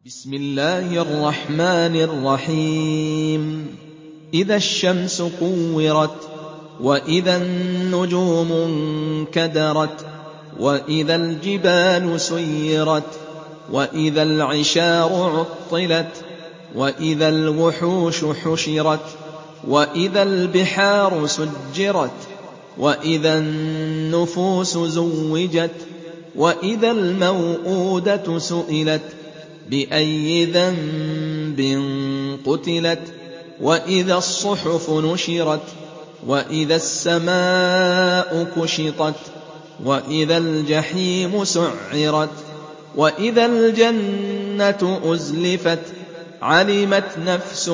بسم الله الرحمن الرحيم إذا الشمس كورت وإذا النجوم انكدرت وإذا الجبال سيرت وإذا العشار عطلت وإذا الوحوش حشرت وإذا البحار سجرت وإذا النفوس زوجت وإذا الموءودة سئلت بأي ذنب قتلت وإذا الصحف نشرت وإذا السماء كشطت وإذا الجحيم سعرت وإذا الجنة أزلفت علمت نفس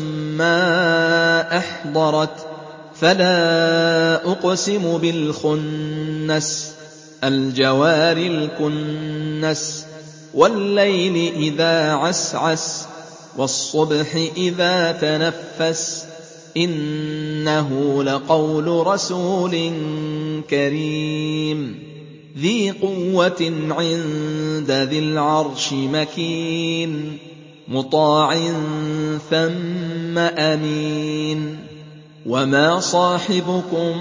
ما أحضرت فلا أقسم بالخنس الجوار الكنس والليل إذا عسعس والصبح إذا تنفس إنه لقول رسول كريم ذي قوة عند ذي العرش مكين مطاع ثم أمين وما صاحبكم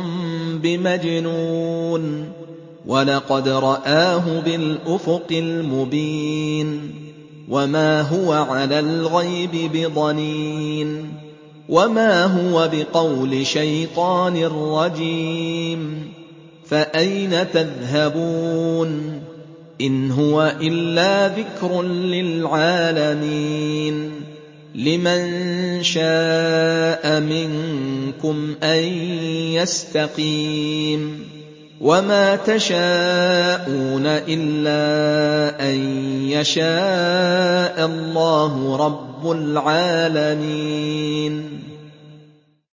بمجنون ولقد رآه بالأفق المبين وما هو على الغيب بضنين وما هو بقول شيطان رجيم فأين تذهبون إن هو إلا ذكر للعالمين لمن شاء منكم أن يستقيم وما تشاءون إلا أن يشاء الله رب العالمين